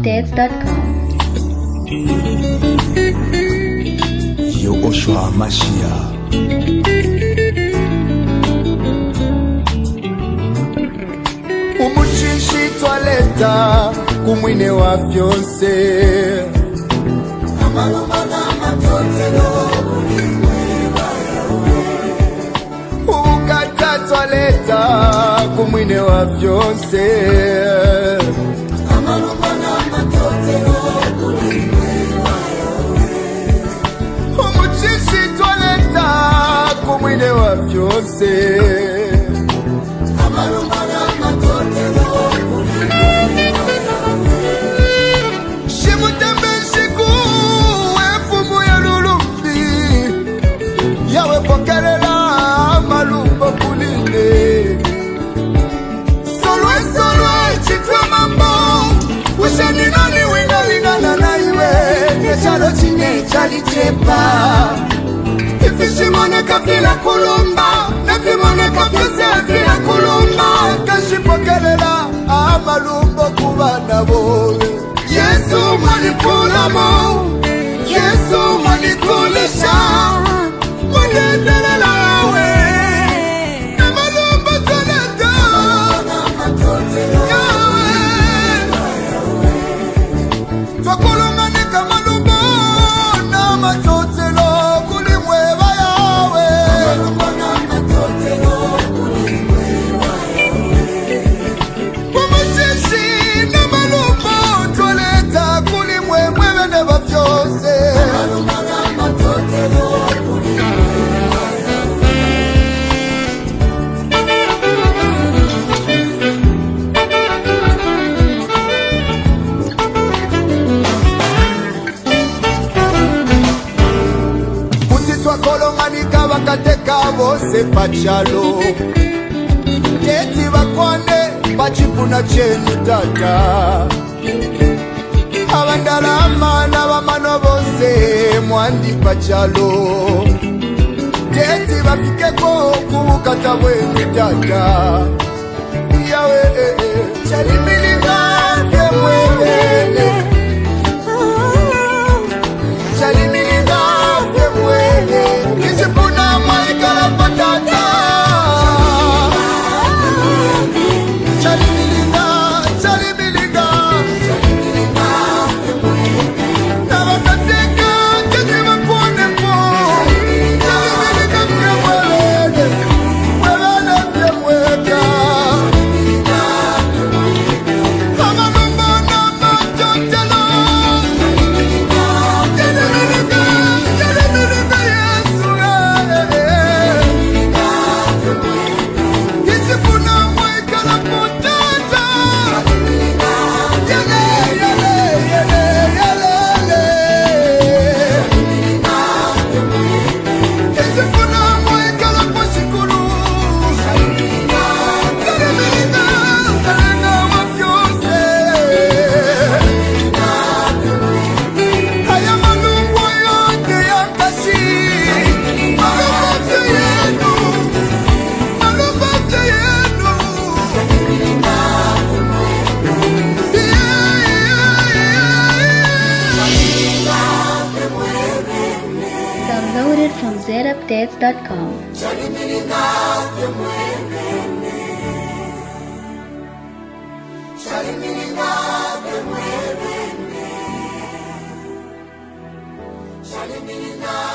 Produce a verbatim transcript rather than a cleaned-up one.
updates dot com. Yoshua Mashia. Umuchishi twaleta kumwine wa vyose amalumana matotelo ulimweba yawe ukata twaleta kumwine wa vyose amalumana matotelo ulimweba yawe umuchishi twaleta kumwine wa vyose amalumana matotelo Pokerela malumba kuline Solwe solwe chitwa mambo Ushani nani wina wina na naiwe Nechalo chine chali chepa Ifishi mone kafila kulumba Nefi mone kafise fila kulumba Kashi pokerela malumba kubana bole Yesu manikula mo Yesu manikulisha Vose pachalo Keti wakwane Pachipuna chenu tata Avandalama na wamano vose Mwandi pachalo Keti wapikeko Kukata wenu tata Yawe Chalimiliga Kemwele Chalimiliga Kemwele Kishipuna Maikala patata Chalibilinga, chalibilinga Nabakateka, chakima pone po Chalibilinga mwe mwelele Mwelele mwe mweka Kama numba na machotelo Chalibilinga, chalibilinga Yesu Downloaded from Z updates dot com. Shalimilina